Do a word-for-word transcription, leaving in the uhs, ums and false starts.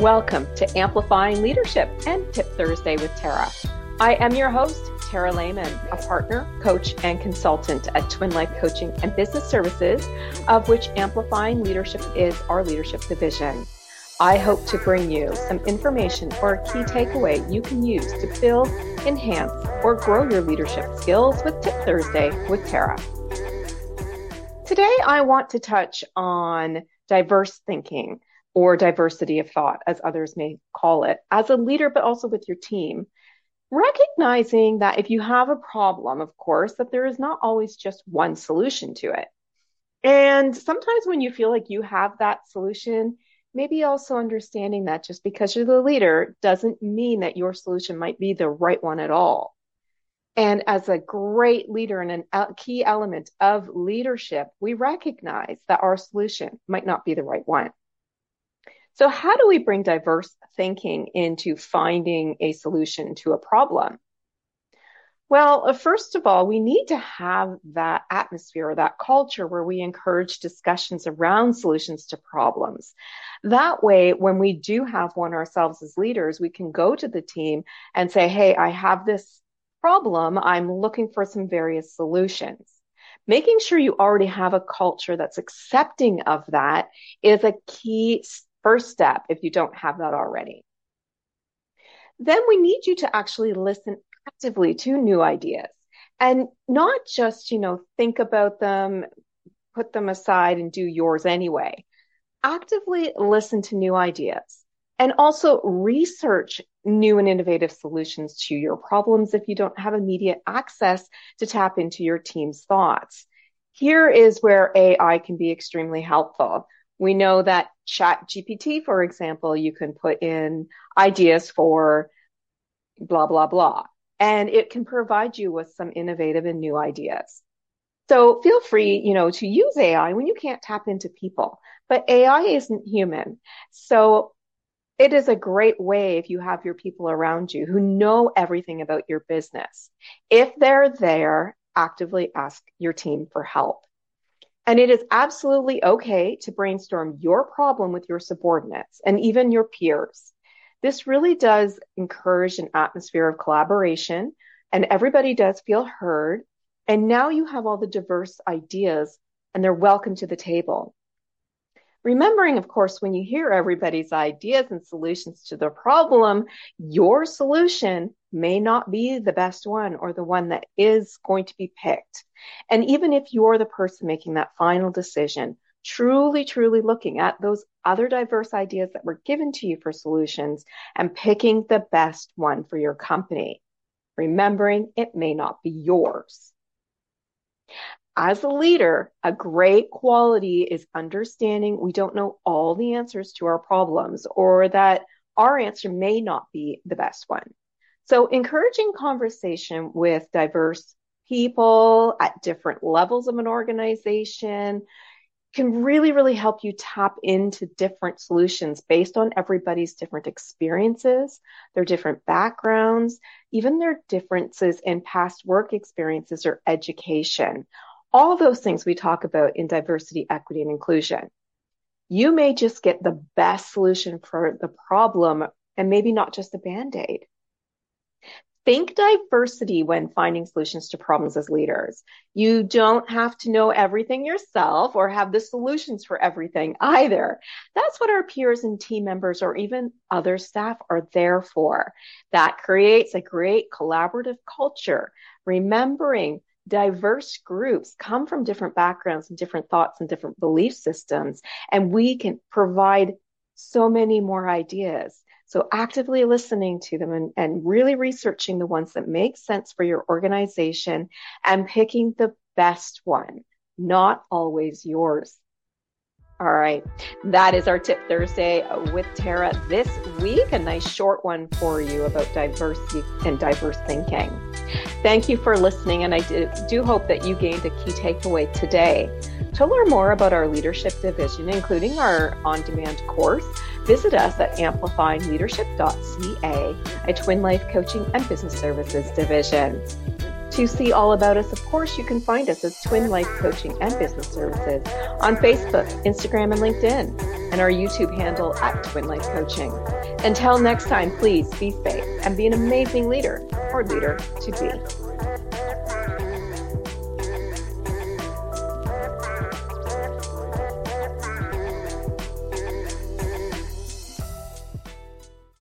Welcome to Amplifying Leadership and Tip Thursday with Tara. I am your host, Tara Lehman, a partner, coach, and consultant at Twin Life Coaching and Business Services, of which Amplifying Leadership is our leadership division. I hope to bring you some information or a key takeaway you can use to build, enhance, or grow your leadership skills with Tip Thursday with Tara. Today, I want to touch on diverse thinking, or diversity of thought, as others may call it, as a leader, but also with your team. Recognizing that if you have a problem, of course, that there is not always just one solution to it. And sometimes when you feel like you have that solution, maybe also understanding that just because you're the leader doesn't mean that your solution might be the right one at all. And as a great leader and a key element of leadership, we recognize that our solution might not be the right one. So how do we bring diverse thinking into finding a solution to a problem? Well, first of all, we need to have that atmosphere, that culture where we encourage discussions around solutions to problems. That way, when we do have one ourselves as leaders, we can go to the team and say, hey, I have this problem. I'm looking for some various solutions. Making sure you already have a culture that's accepting of that is a key first step if you don't have that already. Then we need you to actually listen actively to new ideas and not just, you know, think about them, put them aside and do yours anyway. Actively listen to new ideas and also research new and innovative solutions to your problems if you don't have immediate access to tap into your team's thoughts. Here is where A I can be extremely helpful. We know that Chat G P T, for example, you can put in ideas for blah, blah, blah, and it can provide you with some innovative and new ideas. So feel free, you know, to use A I when you can't tap into people, but A I isn't human. So it is a great way if you have your people around you who know everything about your business. If they're there, actively ask your team for help. And it is absolutely okay to brainstorm your problem with your subordinates and even your peers. This really does encourage an atmosphere of collaboration, and everybody does feel heard. And now you have all the diverse ideas, and they're welcome to the table. Remembering, of course, when you hear everybody's ideas and solutions to the problem, your solution may not be the best one or the one that is going to be picked. And even if you're the person making that final decision, truly, truly looking at those other diverse ideas that were given to you for solutions and picking the best one for your company, remembering it may not be yours. As a leader, a great quality is understanding we don't know all the answers to our problems or that our answer may not be the best one. So encouraging conversation with diverse people at different levels of an organization can really, really help you tap into different solutions based on everybody's different experiences, their different backgrounds, even their differences in past work experiences or education. All those things we talk about in diversity, equity, and inclusion. You may just get the best solution for the problem and maybe not just a Band-Aid. Think diversity when finding solutions to problems as leaders. You don't have to know everything yourself or have the solutions for everything either. That's what our peers and team members or even other staff are there for. That creates a great collaborative culture. Remembering diverse groups come from different backgrounds and different thoughts and different belief systems, and we can provide so many more ideas. So actively listening to them and, and really researching the ones that make sense for your organization and picking the best one, not always yours. All right. That is our Tip Thursday with Tara this week. A nice short one for you about diversity and diverse thinking. Thank you for listening. And I do, do hope that you gained a key takeaway today. To learn more about our leadership division, including our on-demand course, visit us at amplifying leadership dot c a, a Twin Life Coaching and Business Services division. To see all about us, of course, you can find us as Twin Life Coaching and Business Services on Facebook, Instagram, and LinkedIn, and our YouTube handle at Twin Life Coaching. Until next time, please be safe and be an amazing leader or leader to be.